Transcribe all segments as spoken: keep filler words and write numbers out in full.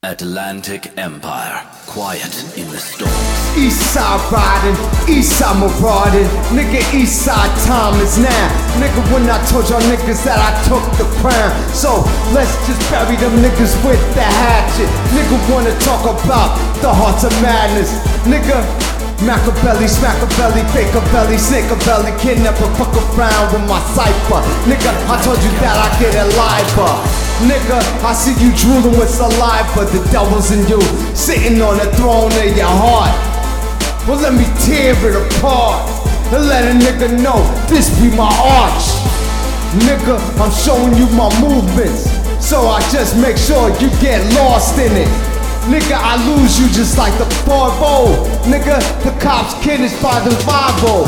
Atlantic Empire, quiet in the storm. Eastside riding, Eastside marauding. Nigga, Eastside time is now. Nigga, when I told y'all niggas that I took the crown. So, let's just bury them niggas with the hatchet. Nigga wanna talk about the hearts of madness. Nigga, Machiavelli, Smackavelli, Fakeavelli, Snakeavelli, can never fuck around with my cipher. Nigga, I told you that I get it liver. Nigga, I see you drooling with saliva. The devil's in you, sitting on the throne of your heart. Well, let me tear it apart and let a nigga know this be my arch. Nigga, I'm showing you my movements, so I just make sure you get lost in it. Nigga, I lose you just like the four oh. Nigga, the cops kid is by the five oh.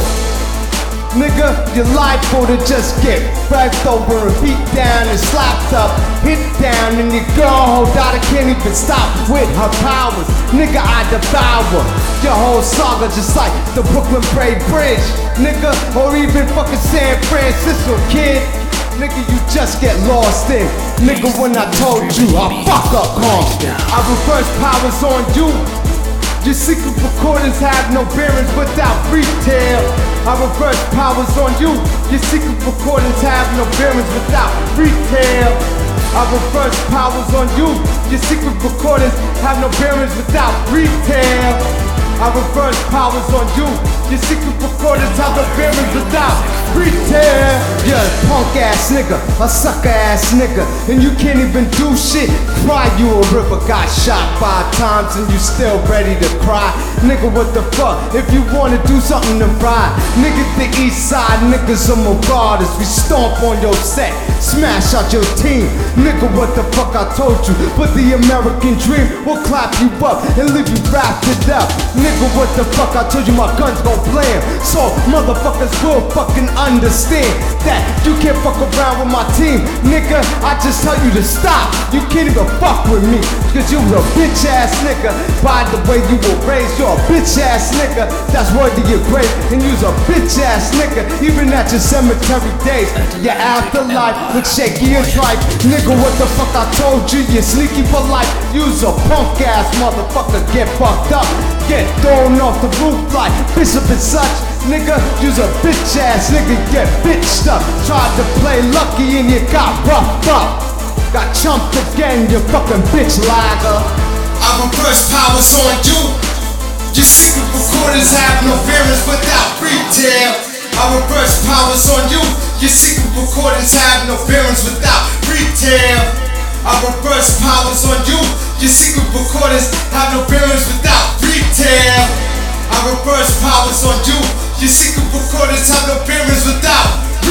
Nigga, you're liable to just get wrecked over and beat down and slapped up, hit down, and your girl hold out, I can't even stop with her powers. Nigga, I devour your whole saga just like the Brooklyn Bridge. Nigga, or even fucking San Francisco, kid. Nigga, you just get lost in. Nigga, when I told you, I fuck up calm. I reverse powers on you. Your secret recordings have no bearings without retail. I reverse powers on you. Your secret recordings have no bearings without retail. I reverse powers on you. Your secret recordings have no bearings without retail. I reverse powers on you. Your secret recordings have no bearings without retail. You're a punk ass nigga, a sucker ass nigga, and you can't even do shit. Cry you a river, got shot five times and you still ready to cry. Nigga, what the fuck? If you wanna do something to ride, nigga, the east side niggas are marauders. We stomp on your set, smash out your team. Nigga, what the fuck I told you? But the American dream will clap you up and leave you wrapped it up. Nigga, what the fuck I told you? My guns gon' blam. So motherfuckers will fucking understand that you can't fuck around with my team. Nigga, I just tell you to stop. You can't even fuck with me, cause you a bitch ass nigga. By the way you were raised, you're a bitch ass nigga. That's word to your grave, and you's a bitch ass nigga. Even at your cemetery days, your afterlife looks shaky and tripe. Nigga, what the fuck I told you? You're sneaky for life. You's a punk ass motherfucker. Get fucked up, get thrown off the roof like Bishop and such. Nigga, you's a bitch ass nigga. Get bitched up. Tried to play lucky and you got roughed up. Got chumped again, you fucking bitch lager. I reverse powers on you. Your secret recordings have no bearings without retail. I reverse powers on you. Your secret recordings have no bearings without retail. I reverse powers on you. Your secret recordings have no bearings without retail. I reverse powers on you. Your secret recordings have no bearings without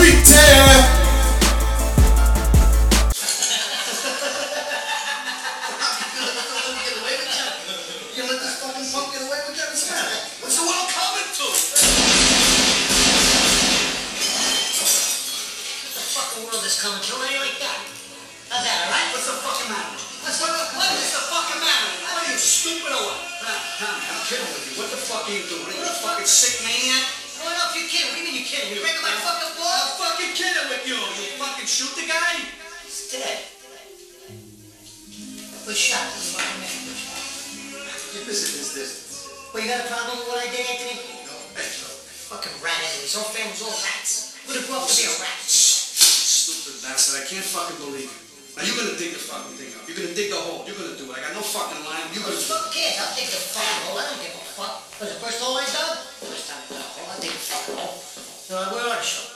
retail. You let this fucking punk get away with that? What's the world coming to? The fucking world is coming to, how do you like that? How's that, alright? What's the fucking matter? What's what, what is the fucking matter? What are you, stupid or what? Nah, Tommy, I'm kidding with you. What the fuck are you doing? Are you a fucking sick maniac? I don't know if you're kidding. What do you mean you're kidding? You're making my fucking ball? I'm fucking kidding with you. You fucking shoot the guy? He's dead. Good shot. Good fucking man. Good shot. Keep this in his distance. Well, you got a problem with what I did, Anthony? No, heck no. Fucking rat enemies. Whole family's all rats. Who'd have grown up to be a rat? Stupid bastard, I can't fucking believe you. Now you're gonna dig the fucking thing up. You're gonna dig the hole. You're gonna do it. I got no fucking line. You're gonna do it. Fuck kids. I'll dig the fucking hole. I don't give a fuck. Was the first hole I dug? First time I dug a hole, I'll dig the fucking hole. So, where are the show?